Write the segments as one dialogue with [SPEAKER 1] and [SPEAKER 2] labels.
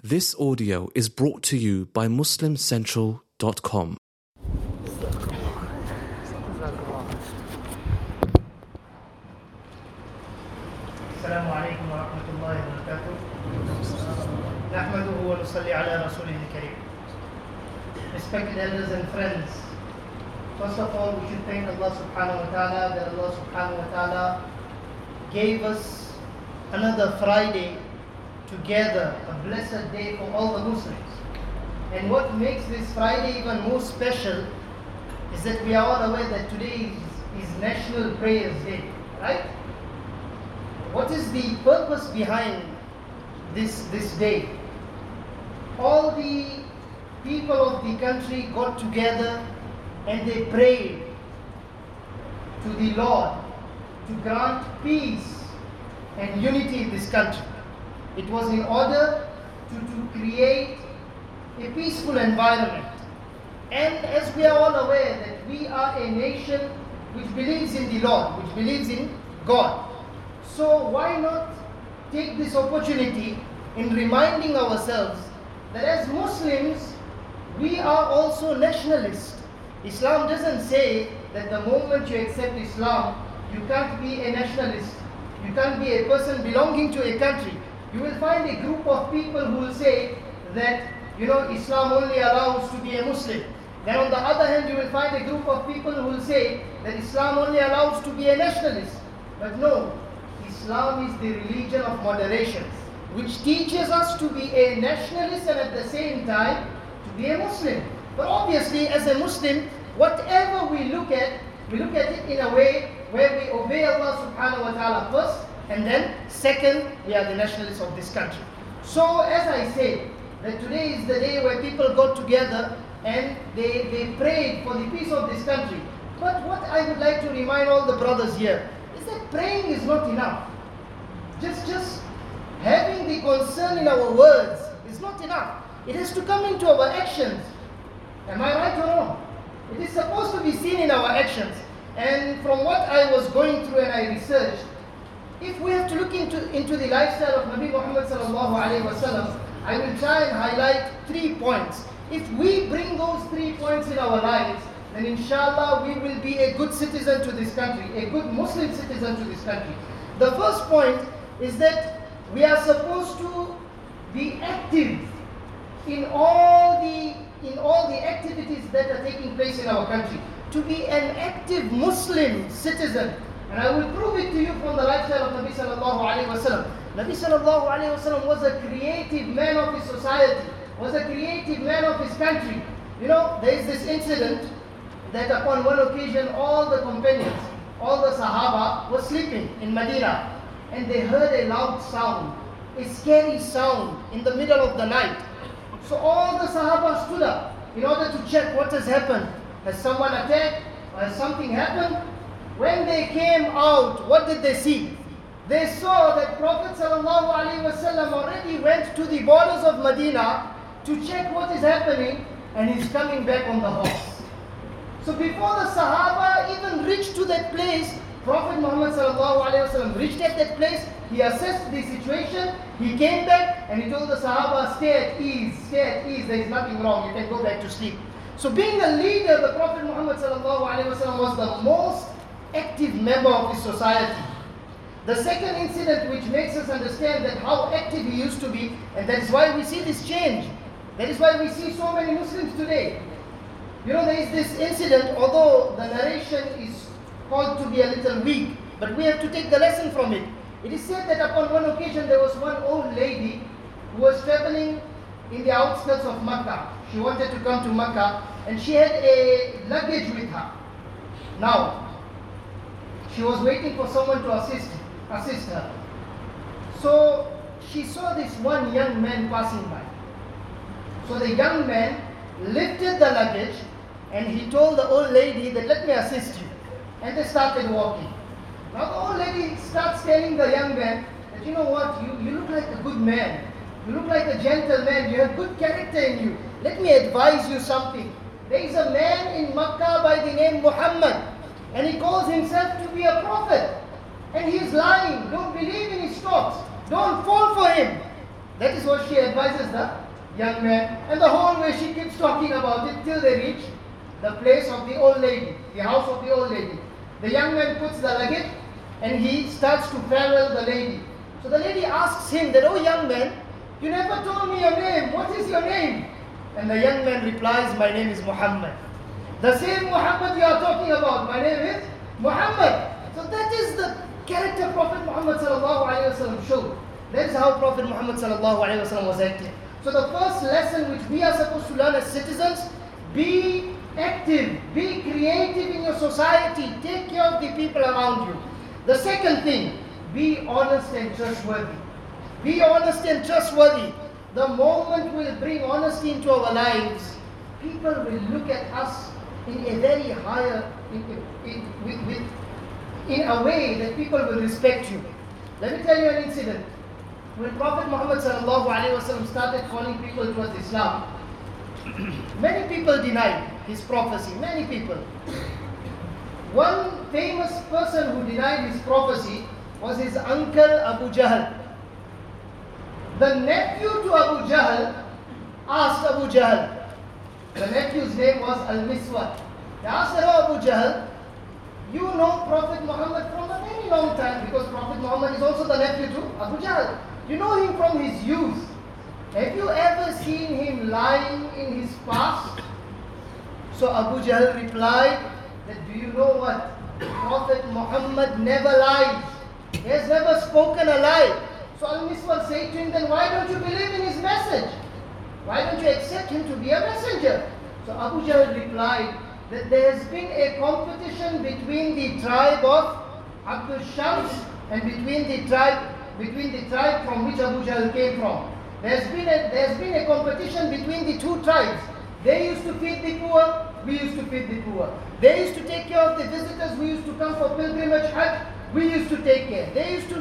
[SPEAKER 1] This audio is brought to you by MuslimCentral.com.
[SPEAKER 2] السلام عليكم ورحمة الله وبركاته. نحمده ونصلي على رسوله الكريم. Respected elders and friends, first of all we should thank Allah subhanahu wa ta'ala that Allah subhanahu wa ta'ala gave us another Friday together, a blessed day for all the Muslims. And what makes this Friday even more special is that we are all aware that today is National Prayers Day, right? What is the purpose behind this day? All the people of the country got together and they prayed to the Lord to grant peace and unity in this country. It was in order to create a peaceful environment. And as we are all aware that we are a nation which believes in the Lord, which believes in God. So why not take this opportunity in reminding ourselves that as Muslims, we are also nationalists. Islam doesn't say that the moment you accept Islam, you can't be a nationalist. You can't be a person belonging to a country. You will find a group of people who will say that, Islam only allows to be a Muslim. Then on the other hand, you will find a group of people who will say that Islam only allows to be a nationalist. But no, Islam is the religion of moderation, which teaches us to be a nationalist and at the same time to be a Muslim. But obviously, as a Muslim, whatever we look at it in a way where we obey Allah subhanahu wa ta'ala first, and then second, we are the nationalists of this country. So as I say, that today is the day where people got together and they prayed for the peace of this country. But what I would like to remind all the brothers here is that praying is not enough. Just having the concern in our words is not enough. It has to come into our actions. Am I right or wrong? It is supposed to be seen in our actions. And from what I was going through and I researched, if we have to look into the lifestyle of Nabi Muhammad sallallahu alaihi wasallam, I will try and highlight 3 points. If we bring those 3 points in our lives, then inshallah we will be a good citizen to this country, a good Muslim citizen to this country. The first point is that we are supposed to be active in all the activities that are taking place in our country. To be an active Muslim citizen. And I will prove it to you from the lifestyle of Nabi sallallahu alaihi wasallam. Nabi sallallahu alaihi wasallam was a creative man of his society, was a creative man of his country. There is this incident that upon one occasion all the companions, all the Sahaba were sleeping in Medina and they heard a loud sound, a scary sound in the middle of the night. So all the Sahaba stood up in order to check what has happened. Has someone attacked? Or has something happened? When they came out, what did they see? They saw that Prophet ﷺ already went to the borders of Medina to check what is happening, and he's coming back on the horse. So before the Sahaba even reached to that place, Prophet Muhammad ﷺ reached at that place, he assessed the situation, he came back and he told the Sahaba, stay at ease, there is nothing wrong, you can go back to sleep. So being a leader, the Prophet Muhammad ﷺ was the most active member of his society. The second incident which makes us understand that how active he used to be, and that is why we see this change. That is why we see so many Muslims today. There is this incident, although the narration is called to be a little weak, but we have to take the lesson from it. It is said that upon one occasion there was one old lady who was traveling in the outskirts of Makkah. She wanted to come to Makkah and she had a luggage with her. Now, she was waiting for someone to assist her. So she saw this one young man passing by. So the young man lifted the luggage and he told the old lady that let me assist you. And they started walking. Now the old lady starts telling the young man that you know what, you look like a good man. You look like a gentleman. You have good character in you. Let me advise you something. There is a man in Makkah by the name Muhammad. And he calls himself to be a prophet. And he is lying. Don't believe in his talks. Don't fall for him. That is what she advises the young man. And the whole way she keeps talking about it till they reach the place of the old lady, the house of the old lady. The young man puts the luggage and he starts to farewell the lady. So the lady asks him that, "Oh young man, you never told me your name. What is your name?" And the young man replies, "My name is Muhammad." "The same Muhammad you are talking about. My name is Muhammad." So that is the character Prophet Muhammad sallallahu alaihi wasallam showed. That is how Prophet Muhammad sallallahu alaihi wasallam was acting. So the first lesson which we are supposed to learn as citizens: be active, be creative in your society, take care of the people around you. The second thing, be honest and trustworthy. Be honest and trustworthy. The moment we'll bring honesty into our lives, people will look at us in a very higher, in a way that people will respect you. Let me tell you an incident. When Prophet Muhammad sallallahu alaihi wasallam started calling people towards Islam, many people denied his prophecy. Many people. One famous person who denied his prophecy was his uncle Abu Jahl. The nephew to Abu Jahl asked Abu Jahl. The nephew's name was Al-Miswar. They asked Abu Jahl, "You know Prophet Muhammad from a very long time, because Prophet Muhammad is also the nephew to Abu Jahl. You know him from his youth. Have you ever seen him lying in his past?" So Abu Jahl replied that, "Do you know what? Prophet Muhammad never lies. He has never spoken a lie." So Al-Miswar said to him, "Then why don't you believe in his message? Why don't you accept him to be a messenger?" So Abu Jahl replied that there has been a competition between the tribe of Abdul Shams and between the tribe from which Abu Jahl came from. There's been a competition between the two tribes. They used to feed the poor, we used to feed the poor. They used to take care of the visitors who used to come for pilgrimage Hajj, we used to take care. They used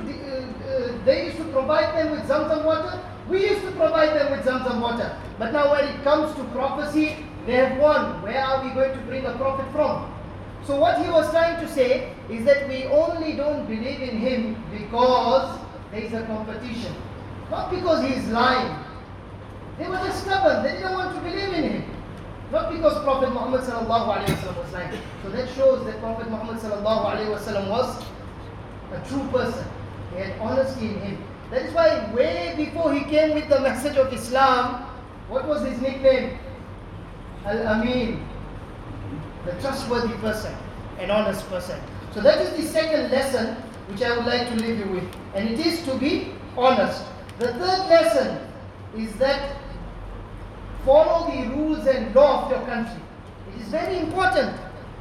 [SPEAKER 2] to provide them with Zamzam water, we used to provide them with Zamzam water. But now when it comes to prophecy, they have won. Where are we going to bring a prophet from? So what he was trying to say is that we only don't believe in him because there is a competition. Not because he is lying. They were just stubborn. They didn't want to believe in him. Not because Prophet Muhammad sallallahu alaihi wasallam was lying. So that shows that Prophet Muhammad sallallahu alaihi wasallam was a true person. He had honesty in him. That is why way before he came with the message of Islam, what was his nickname? Al-Amin, the trustworthy person, an honest person. So that is the second lesson which I would like to leave you with. And it is to be honest. The third lesson is that follow the rules and law of your country. It is very important.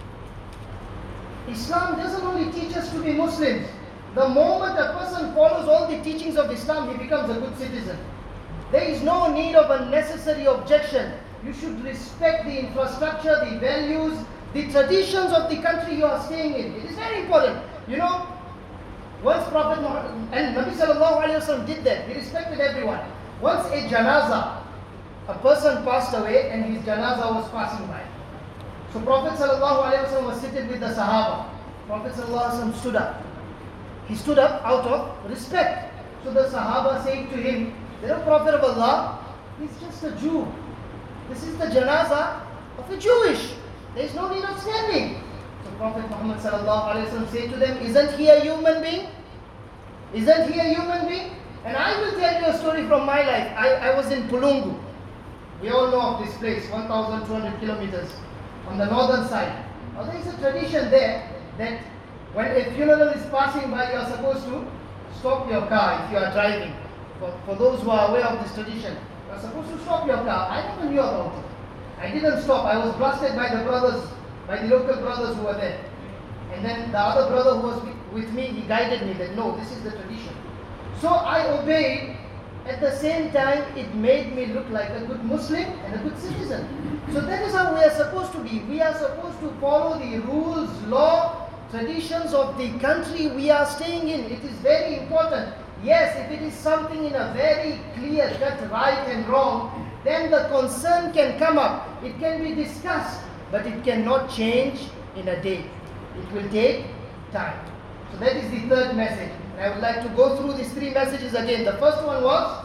[SPEAKER 2] Islam doesn't only teach us to be Muslims. The moment a person follows all the teachings of Islam, he becomes a good citizen. There is no need of unnecessary objection. You should respect the infrastructure, the values, the traditions of the country you are staying in. It is very important. You know, once Prophet Muhammad and Nabi sallallahu alaihi wasallam did that, he respected everyone. Once a janaza, a person passed away and his janaza was passing by. So Prophet sallallahu alaihi wasallam was seated with the Sahaba. Prophet sallallahu alaihi wasallam stood up. He stood up out of respect. So the Sahaba said to him, "The Prophet of Allah, he's just a Jew. This is the janaza of a Jewish. There is no need of standing." So Prophet Muhammad sallallahu alaihi wasallam said to them, "Isn't he a human being? Isn't he a human being?" And I will tell you a story from my life. I was in Pulungu. We all know of this place, 1,200 kilometers on the northern side. Now there is a tradition there that when a funeral is passing by, you are supposed to stop your car if you are driving. For those who are aware of this tradition, you are supposed to stop your car. I never knew about it. I didn't stop. I was blasted by the brothers, by the local brothers who were there. And then the other brother who was with me, he guided me that no, this is the tradition. So I obeyed. At the same time, it made me look like a good Muslim and a good citizen. So that is how we are supposed to be. We are supposed to follow the rules, law, traditions of the country we are staying in. It is very important. Yes, if it is something in a very clear cut, right and wrong, then the concern can come up. It can be discussed, but it cannot change in a day. It will take time. So that is the third message. I would like to go through these three messages again. The first one was,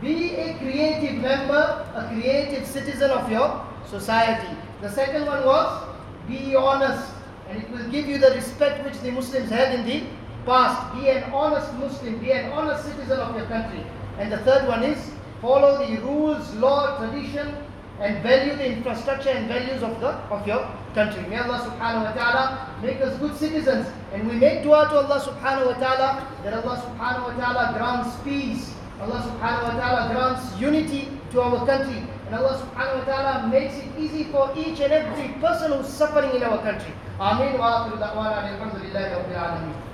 [SPEAKER 2] be a creative member, a creative citizen of your society. The second one was, be honest, and it will give you the respect which the Muslims had in the past. Be an honest Muslim, be an honest citizen of your country. And the third one is, follow the rules, law, tradition, and value the infrastructure and values of your country. May Allah subhanahu wa ta'ala make us good citizens. And we make dua to Allah subhanahu wa ta'ala that Allah subhanahu wa ta'ala grants peace. Allah subhanahu wa ta'ala grants unity to our country. And Allah subhanahu wa ta'ala makes it easy for each and every person who's suffering in our country. Ameen wa akhiru da'wana alhamdulillahi rabbil alameen.